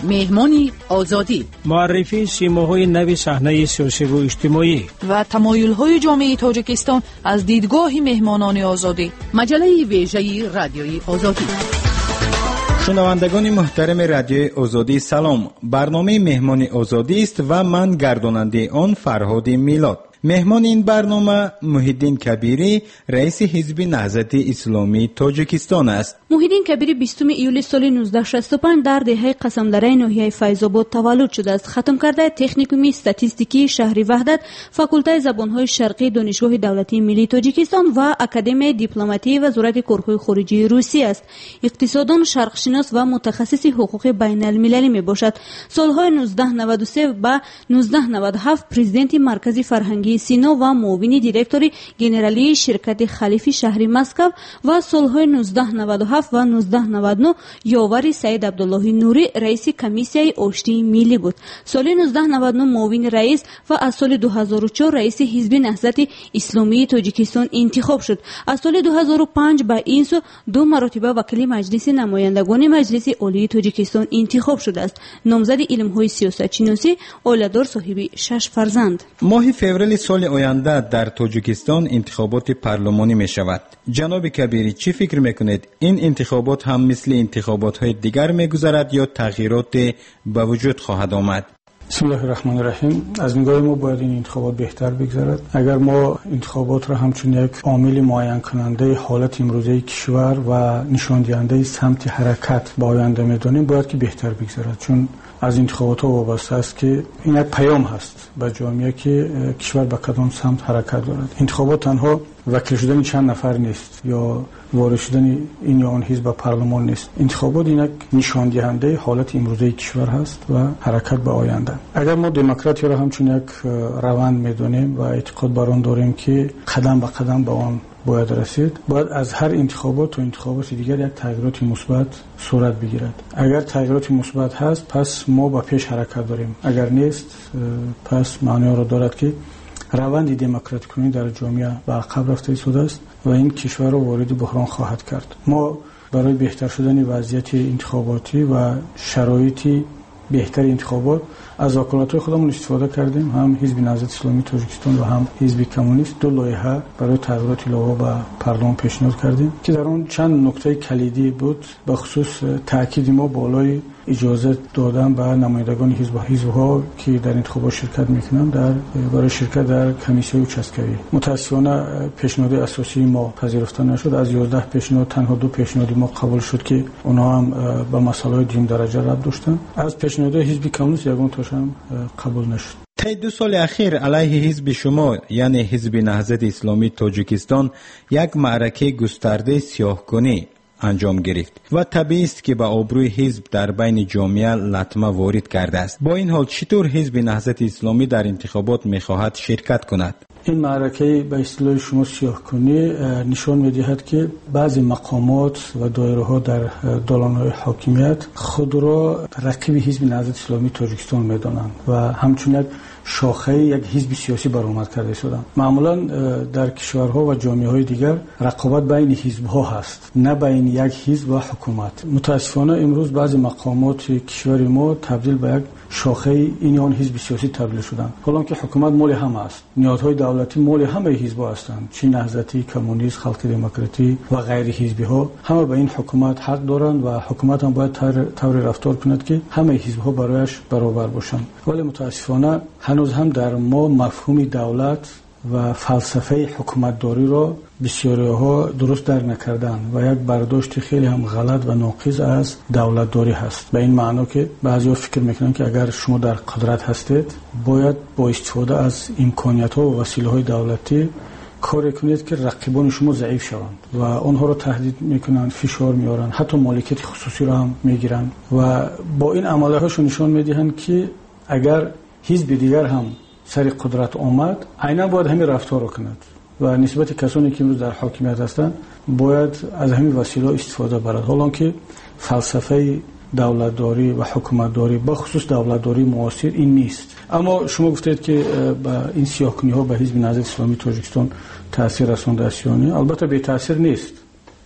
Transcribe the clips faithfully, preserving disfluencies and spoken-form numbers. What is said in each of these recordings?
مهمانی آزادی، معرفی سیماهای نو صحنه سیاسی و اجتماعی و تمایل‌های جامعه تاجیکستان از دیدگاه مهمانان آزادی. مجله ویژه رادیوی آزادی. شنوندگان محترم رادیوی آزادی سلام. برنامه مهمان آزادی است و من گرداننده آن فرهاد میلاد. مهمان این برنامه محیدین کبیری، رئیس حزب نهضت اسلامی تاجیکستان است. محیدین کبیری بیستم ایول سال نوزده شصت و پنج در دهه قسمدره ناحیه فیض‌آباد تولد شده است. ختم کرده تکنیکوم استاتیستیکی شهر وحدت، فاکولته زبان‌های شرقی دانشگاه دولتی ملی تاجیکستان و اکادمی دیپلماتی وزارت کارهای خارجه روسیه است. اقتصاددان، شرقشناس و متخصص حقوق بین المللی میباشد. سالهای نوزده نود و سه و نوزده نود و هفت پرزیدنت مرکزی فرهنگی سینا و معاون دیرکتور گنرالی شرکت خلیفی شهر مسکو و سالهای نوزده نود و هفت و نوزده نود و نه یاور سید عبدالله نوری رئیس کمیسیای آشتی ملی بود. سال نوزده نود و نه معاون رئیس و از سال دو هزار و چهار رئیس حزب نهضت اسلامی تاجیکستان انتخاب شد. از سال دو هزار و پنج به این سو دو مرتبه وکیل مجلس نمایندگان مجلس عالی تاجیکستان انتخاب شده است. نامزد علم‌های سیاست شناسی، اولادار، صاحب شش فرزند. ماه فوریه سال آینده در تاجیکستان انتخابات پارلمانی می شود. جناب کبیری چی فکر میکنید؟ این انتخابات هم مثل انتخابات های دیگر می گذرد یا تغییرات به وجود خواهد آمد؟ بسم الله الرحمن الرحیم. از نگاه ما باید این انتخابات بهتر بگذرد. اگر ما انتخابات را همچون یک عامل معین کننده حالت امروزی کشور و نشان دهنده سمت حرکت با آینده میدانیم، باید که بهتر بگذرد، چون از انتخابات ها وابسته است که این یک پیام هست به جامعه که کشور به کدام سمت حرکت دارد. انتخابات تنها وکیل شدن چند نفر نیست یا وارد شدن این یا آن حزب به پارلمان نیست. انتخابات این یک نشان دهنده حالت امروزی کشور هست و حرکت به آینده. اگر ما دموکراسی را همچون یک روند میدونیم و اعتقاد بر آن داریم که قدم به قدم به آن باید رسید، باید از هر انتخابات و انتخابات دیگر یک تغییرات مثبت صورت بگیرد. اگر تغییرات مثبت هست، پس ما به پیش حرکت داریم. اگر نیست، پس معنی را دارد که روند دموکراتیک کنی در جامعه به عقب رفته ایستاده است و این کشور را وارد بحران خواهد کرد. ما برای بهتر شدن وضعیت انتخاباتی و شرایط بهتر انتخابات از وکالت‌های خودمون استفاده کردیم. هم حزب نهضت اسلامی تاجیکستان و هم حزب کمونیست دو لایحه برای تغییرات لایحه به پارلمان پیشنهاد کردیم که در اون چند نکته کلیدی بود. به خصوص تاکید ما بالای اجازه دادن به نمایندگان حزب و حزب‌ها که در انتخابات شرکت می‌کنند در برای شرکت در کمیسیون چسکوی. متأسفانه پیشنهاد اساسی ما پذیرفته نشد. از یازده پیشنهاد تنها دو پیشنهاد ما قبول شد که اونها هم به مسائل دیم درجه ربط داشتن. از پیشنهاد حزب کمونیست یگان تاش هم قبول نشد. طی دو سال اخیر علیه حزب شما یعنی حزب نهضت اسلامی تاجیکستان یک معرکه گسترده سیاه‌کنی انجام گرفت و طبیعی است که به آبروی حزب در بین جامعه لطمه وارد کرده است. با این حال چطور حزب نهضت اسلامی در انتخابات می‌خواهد شرکت کند؟ این معرکه به اصطلاح شما سیاه‌کنی نشان می‌دهد که بعضی مقامات و دایره‌ها در دالان‌های حاکمیت خود را رقیب حزب نهضت اسلامی تاجیکستان می‌دانند و همچنین شاخه یک حزب سیاسی برآمد کرده شدند. معمولا در کشورها و جامعه‌های دیگر رقابت بین حزب‌ها هست، نه بین یک حزب و حکومت. متأسفانه امروز بعضی مقامات کشور ما تبدیل به یک شاخه این آن حزب سیاسی تبدیل شدند. حالا که حکومت مال همه است، نیازهای دولتی مال همه حزب‌ها هستند، چه نهضتی، کمونیست، خلق دموکراتی و غیر حزبی‌ها، همه به این حکومت حق دارند و حکومت هم باید طور رفتار کند که همه حزب‌ها برایش برابر باشند. ولی متأسفانه هنوز هم در ما مفهوم دولت و فلسفه حکومتداری را بسیاری‌ها درست درک نکردن و یک برداشت خیلی هم غلط و ناقص از دولتداری هست. به این معنی که بعضی‌ها فکر میکنن که اگر شما در قدرت هستید باید با استفاده از امکانیت‌ها و وسیله‌های دولتی کاری کنید که رقیبان شما ضعیف شوند و آنها را تهدید میکنن، فشار میارن، حتی مالکیت خصوصی را هم میگیرن و با این عملهاشون نشان میدهند که اگر حزب دیگر هم سر قدرت آمد عیناً باید همین رفتار را کند و نسبت کسانی که امروز در حاکمیت هستند باید از همین وسیله استفاده برد. حالا که فلسفه دولتداری و حکومتداری به خصوص دولتداری معاصر این نیست. اما شما گفتید که با این سیاه‌کنی‌ها به حزب نهضت اسلامی تاجیکستان تاثیر رسانده است. البته به تاثیر نیست.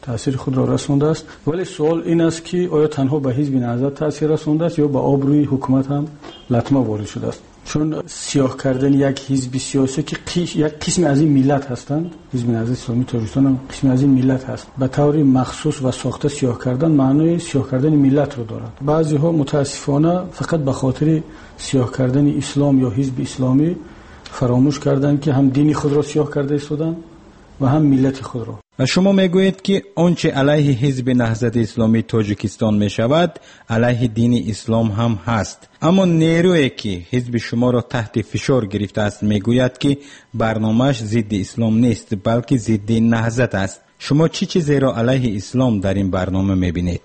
تاثیر خود را رسانده است. ولی سوال این است که آیا تنها به حزب نهضت تاثیر رسانده است یا به آبروی حکومت هم لطمه وارد شده است؟ چون سیاه کردن یک حزب سیاسی که قیش یک قسم از این ملت هستند، حزب نهضت اسلامی تاجیکستان هم قسم از این ملت هست، به طور مخصوص و ساخته سیاه کردن معنای سیاه کردن ملت رو دارد. بعضی ها متاسفانه فقط به خاطر سیاه کردن اسلام یا حزب اسلامی فراموش کردند که هم دین خود را سیاه کرده ایستادند و هم ملت خود را. و شما میگویید که آنچه علیه حزب نهضت اسلامی تاجیکستان می شود علیه دین اسلام هم هست، اما نیرویی که حزب شما را تحت فشار گرفته است میگوید که برنامه‌اش ضد اسلام نیست بلکه ضد نهضت است. شما چی چیزی را علیه اسلام در این برنامه میبینید؟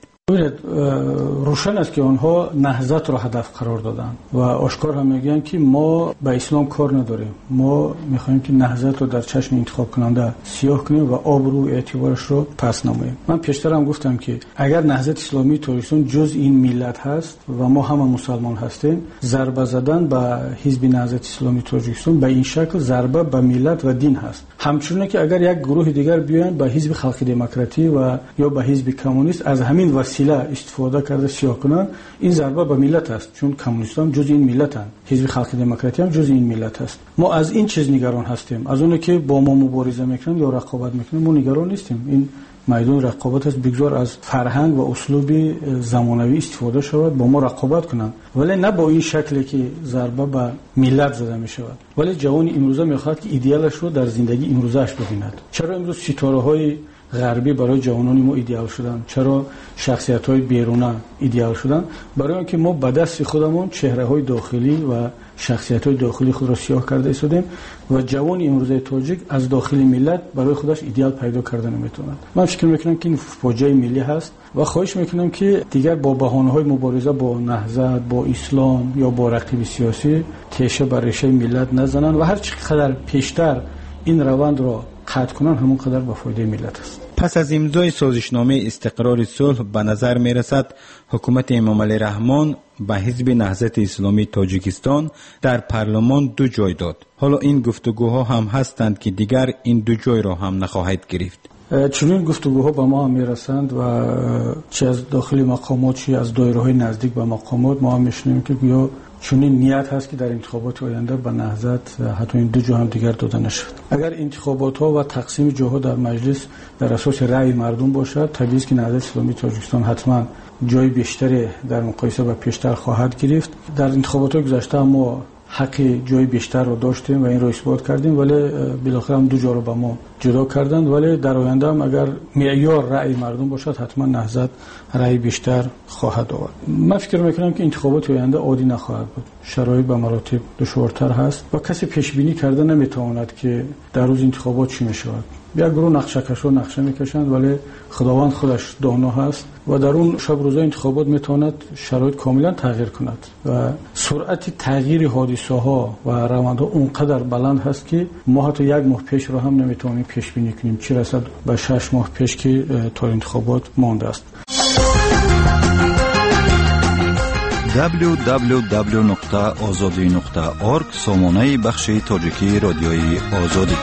روشن است که آنها نهضت را هدف قرار دادند و آشکار هم میگن که ما به اسلام کار نداریم، ما میخوایم که نهضت رو در چشم انتخاب کننده سیاه کنیم و آبرو اعتبارش رو پس نماییم. من پیشتر هم گفتم که اگر نهضت اسلامی تاجیکستان جز این ملت هست و ما همه مسلمان هستیم، ضربه زدن به حزب نهضت اسلامی تاجیکستان به این شکل ضربه به ملت و دین هست. همچنین که اگر یک گروه دیگر بیان به حزب خلق دموکراتی و یا به حزب کمونیست از همین وسیله استفاده کرده سیاه کنن، این ضربه به ملت است، چون کمونیستان جز این ملتن، حزب خلق دموکراتی هم جز این ملت است. ما از این چیز نگران هستیم، از اون که با ما مبارزه میکنن یا رقابت میکنن ما نگران نیستیم. این میدان رقابت است، بگذار از فرهنگ و اسلوب زمانوی استفاده شود با ما رقابت کنند، ولی نه با این شکلی که ضربه به ملت زده می شود. ولی جوان امروزه میخواد که ایدئالش رو در زندگی امروزش ببیند. چرا امروز ستاره های غربی برای جوانان ما ایدئال شدن؟ چرا شخصیت های بیرونه ایدئال شدن؟ برای اینکه ما به دست خودمون چهره های داخلی و شخصیت های داخلی خود را سیاه کرده ایستادیم و جوان امروزه تاجیک از داخل ملت برای خودش ایدئال پیدا کرده نمیتوند. من فکر میکنم که این فاجعه ملی هست و خواهش میکنم که دیگر با بهانه های مبارزه با نهضت، با اسلام یا با رقیب سیاسی تیشه بر ریشه ملت نزنن و هر چقدر پیشتر این روند را قطع کنن همون قدر به فایده ملت است. پس از امضای سازشنامه استقرار صلح به نظر می رسد حکومت امام علی رحمان به حزب نهضت اسلامی تاجیکستان در پارلمان دو جای داد. حالا این گفتگوها هم هستند که دیگر این دو جای را هم نخواهد گرفت. چنین گفتگوها به ما هم میرسند و چه از داخل مقامات چه از دایره‌های نزدیک به مقامات ما هم میشنویم که گویا چنین نیت هست که در انتخابات آینده به نهضت حتی این دو جا هم دیگر داده نشد. اگر انتخابات ها و تقسیم جاها در مجلس در اساس رأی مردم باشد، طبیعی است که نهضت اسلامی تاجیکستان حتما جای بیشتری در مقایسه با پیشتر خواهد گرفت. در انتخابات گذشته ما حق جای بیشتر رو داشتیم و این رو اثبات کردیم، ولی بالاخره هم دو جا رو با ما جدا کردند. ولی در آینده هم اگر معیار رأی مردم باشد حتما نهضت رأی بیشتر خواهد آورد. من فکر میکنم که انتخابات آینده عادی نخواهد بود، شرایط به مراتب دشوارتر هست و کسی پیش بینی کرده نمیتواند که در روز انتخابات چی میشود. یک گروه نقشه کشا نقشه میکشند ولی خداوند خودش دانا هست و در اون شب روزای انتخابات میتواند شرایط کاملا تغییر کند و سرعت تغییر حادثه ها و روندها اونقدر بلند هست که ما حتی یک ماه پیش رو هم نمیتونیم پیش بینی کنیم، چه رسد به شش ماه پیش که تا انتخابات مانده است. دبلیو دبلیو دبلیو نقطه آزادی نقطه اورگ سامانه بخش تاجیکی رادیوی آزادی.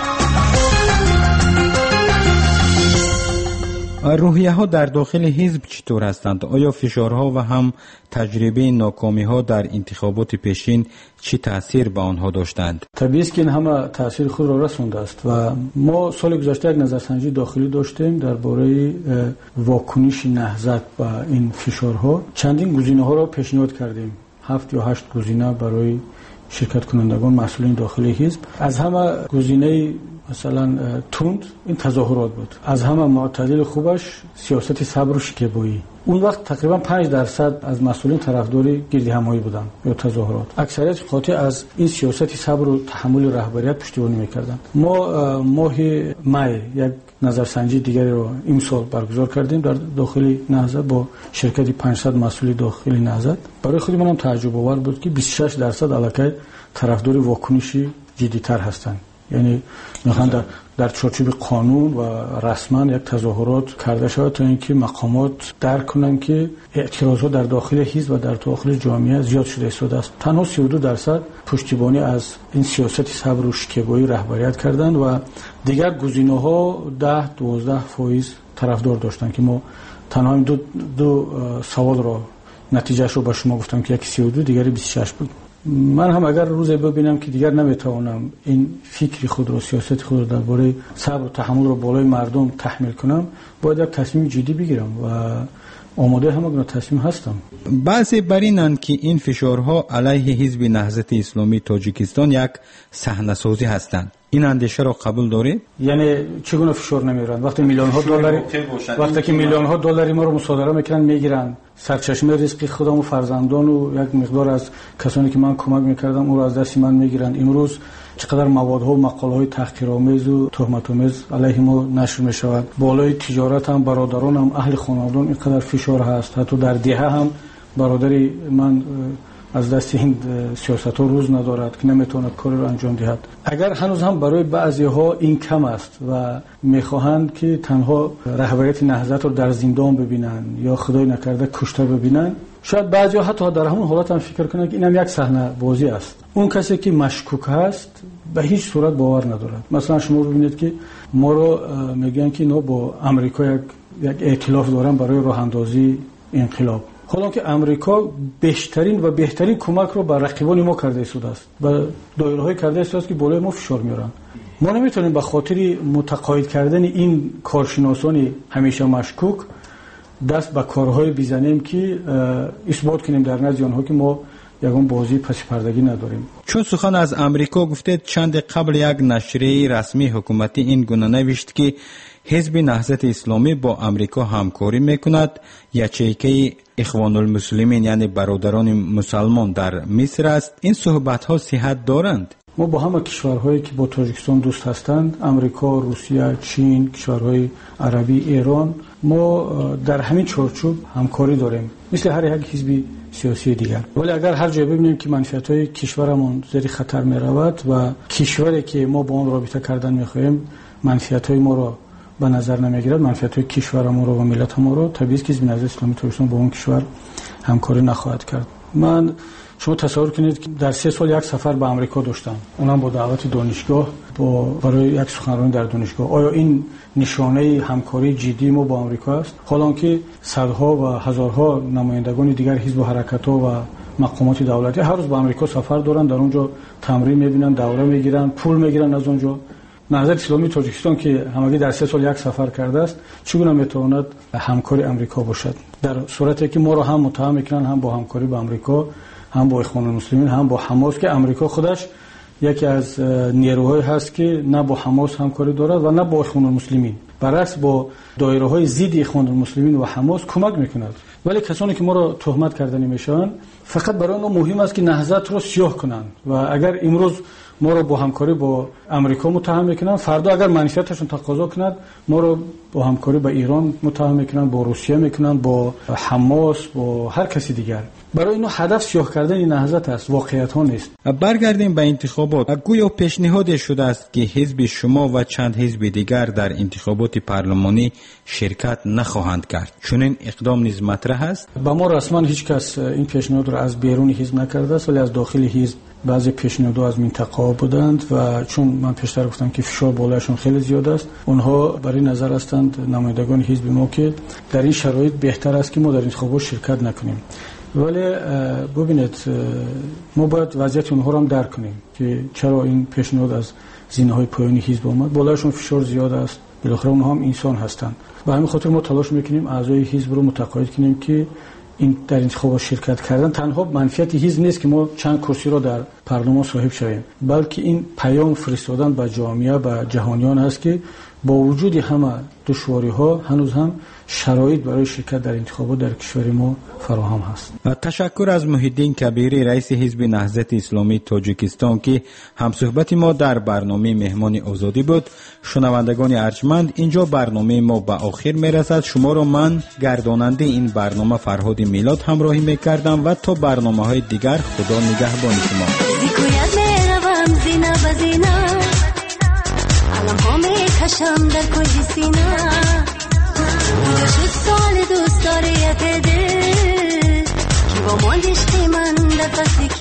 روحیه ها در داخل حزب چطور هستند؟ آیا فشارها و هم تجربه ناکامی ها در انتخابات پیشین چی تأثیر به آنها داشتند؟ طبیعی است که این همه تأثیر خود را رسونده است و ما سال گذشته یک نظرسنجی داخلی داشتیم درباره واکنش نهضت به این فشارها. چندین گزینه ها را پیشنهاد کردیم، هفت یا هشت گزینه برای شرکت کنندگان مسئولین داخلی حزب. از همه گزینه مثلا تند این تظاهرات بود، از همه معتدل خوبش سیاست صبر و شکیبایی. اون وقت تقریبا پنج درصد از مسئولین طرفدار گردهمایی بودن یا تظاهرات. اکثریت خاطر از این سیاست صبر و تحمل رهبریت پشتیبانی میکردن. ما ماه می یک نظرسنجی دیگری رو امسال برگزار کردیم در داخل نهضت با شرکت پانصد مسئول داخل نهضت. برای خود منم تعجب آور بود که بیست و شش درصد علاقه طرفدار واکنشی جدی‌تر هستند، یعنی میخوان در در چارچوب قانون و رسما یک تظاهرات کرده شود تا اینکه مقامات درک کنند که اعتراضات در داخل حزب و در داخل جامعه زیاد شده ایستاده است. تنها سی و دو درصد پشتیبانی از این سیاست صبر و شکیبایی رهبریت کردند و دیگر گزینه‌ها ده دوازده فایز طرفدار داشتن که ما تنها دو دو سوال رو نتیجهش رو با شما گفتم که یکی سی و دو دیگری بیست و شش بود. من هم اگر روزی ببینم که دیگر نمیتوانم این فکر خود رو سیاست خود رو درباره صبر و تحمل رو بالای مردم تحمیل کنم، باید یک تصمیم جدی بگیرم و آماده همه تصمیم هستم. بعضی برینند که این فشارها علیه حزب نهضت اسلامی تاجیکستان یک صحنه‌سازی هستند. این اندیشه را قبول دارید؟ یعنی چگونه فشار نمیارن؟ وقتی میلیون ها دلار وقتی که میلیون ها دلاری ما رو مصادره میکنن میگیرن، سرچشمه رزق خودم و فرزندان و یک مقدار از کسانی که من کمک میکردم اون رو از دست من میگیرن. امروز چقدر موادها و مقاله‌های تحقیرآمیز و تهمت‌آمیز علیه ما نشر میشود. بالای تجارت هم برادرانم اهل خانوادگان اینقدر فشار هست. حتی در دهه هم برادری من از دست این سیاست‌ها روز ندارد که نمیتواند کاری را انجام دهد. اگر هنوز هم برای بعضی‌ها این کم است و میخواهند که تنها رهبریت نهضت رو در زندان ببینن یا خدای نکرده کشته ببینن، شاید بعضی‌ها حتی در همون حالت هم فکر کنند که اینم یک صحنه بازی است. اون کسی که مشکوک هست به هیچ صورت باور ندارد. مثلا شما ببینید که ما رو میگن که اینا با آمریکا یک یک ائتلاف دارن برای راه اندازی انقلاب. حالا که امریکا بهترین و بهترین کمک رو به رقیبان ما کرده است و دایره‌های کرده است که بالای ما فشار میارن. ما نمیتونیم به خاطر متقاعد کردن این کارشناسان همیشه مشکوک دست به کارهای بزنیم که اثبات کنیم در نزد آنها که ما یگان بازی پس پردگی نداریم. چون سخن از امریکا گفتید، چند قبل یک نشریه رسمی حکومتی این گونه نوشت که حزب نهضت اسلامی با امریکا همکاری میکند. یچیکه اخوان المسلمین یعنی برادران مسلمان در مصر است. این صحبت ها صحت دارند؟ ما با همه کشورهایی که با تاجیکستان دوست هستند، امریکا، روسیه، چین، کشورهای عربی، ایران، ما در همین چارچوب همکاری داریم مثل هر یک حزب سیاسی دیگر. ولی اگر هر جای ببینیم که منفعت‌های کشورمون زیر خطر می‌رود و کشوری که ما با اون رابطه کردن می‌خواهیم منفعت‌های ما را به نظر نمی‌گیرد، منفعت‌های کشورمون را و ملت ما را، طبیعی است که حزب نهضت اسلامی تاجیکستان با اون کشور همکاری نخواهد کرد. من شما تصور کنید که در سه سال یک سفر به آمریکا داشتم، اونم با دعوت دانشگاه، با برای یک سخنرانی در دانشگاه. آیا این نشانه همکاری جدی ما با آمریکا است؟ حالا که صدها و هزارها نمایندگان دیگر حزب و حرکت‌ها و مقامات دولتی هر روز به آمریکا سفر دارن، در اونجا تمرین می‌بینن، دوره می‌گیرن، پول می‌گیرن از اونجا. نهضت اسلامی تاجیکستان که همگی در سه سال یک سفر کرده است، چگونه میتواند همکاری آمریکا باشد؟ در صورتی که ما رو هم متهم میکنن هم با همکاری با آمریکا، هم با اخوان المسلمین، هم با حماس، که آمریکا خودش یکی از نیروهایی هست که نه با حماس همکاری دارد و نه با اخوان المسلمین، برعکس با دایره‌های ضد اخوان المسلمین و حماس کمک میکند. ولی کسانی که ما را تهمت کردن میشن فقط برای اونها مهم است که نهضت رو سیاه کنند و اگر امروز ما رو با همکاری با امریکا متهم میکنن، فردا اگر منفعتشون تقاضا کند ما رو با همکاری با ایران متهم میکنن، با روسیه میکنن، با حماس، با هر کسی دیگر. برای اینو هدف سیاه کردن نهضت است، واقعیت ها نیست. برگردیم به انتخابات. گویا پیشنهاد شده است که حزب شما و چند حزب دیگر در انتخابات پارلمانی شرکت نخواهند کرد. چنین اقدام نیز مطرح است؟ با ما رسما هیچ کس این پیشنهاد را از بیرون حزب نکرده است، ولی از داخل حزب بعضی پیشنهادها از منطقه بودند و چون من پیشتر گفتم که فشار بالایشون خیلی زیاد است، اونها برای نظر هستند نمایندگان حزب ما که در این شرایط بهتر است که ما در انتخابات شرکت نکنیم. ولی ببینید ما باید وضعیت اونها رو هم درک کنیم که چرا این پیشنهاد از زینه‌های پایانی حزب اومد. بالایشون فشار زیاد است، بالاخره اونها هم انسان هستند. به همین خاطر ما تلاش میکنیم اعضای حزب رو متقاعد کنیم که این در انتخابات شرکت کردن تنها منفعت حزب نیست که ما چند کرسی رو در پارلمان صاحب شویم، بلکه این پیام فرستادن به جامعه، به جهانیان است که با وجود همه دشواری‌ها هنوز هم شرایط برای شرکت در انتخابات در کشور ما فراهم هست. تشکر از محی‌الدین کبیری، رئیس حزب نهضت اسلامی تاجیکستان که همصحبت ما در برنامه مهمان آزادی بود. شنوندگان ارجمند، اینجا برنامه ما به آخر میرسد. شما را من گرداننده این برنامه فرهاد میلاد همراهی میکردم و تا برنامه‌های دیگر خدا نگهبان شما. کشم در کنج سینه بوده شد سال دوست داره یک دل که با ماندش من در فصلی